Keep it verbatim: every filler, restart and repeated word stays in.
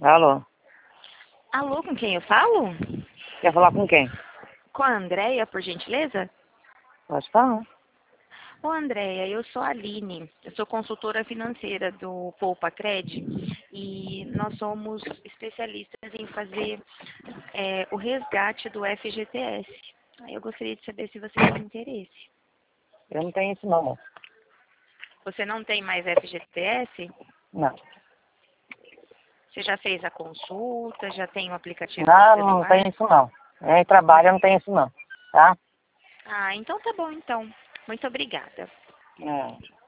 Alô? Alô, com quem eu falo? Quer falar com quem? Com a Andréia, por gentileza? Pode falar. Ô, Andréia, eu sou a Aline, eu sou consultora financeira do Poupa Cred e nós somos especialistas em fazer é, o resgate do F G T S. Aí eu gostaria de saber se você tem interesse. Eu não tenho isso não, moço. Você não tem mais F G T S? Não. Você já fez a consulta, já tem o aplicativo no Não, celular? não tem isso não. É, em trabalho eu não tenho isso não, tá? Ah, então tá bom então. Muito obrigada. É.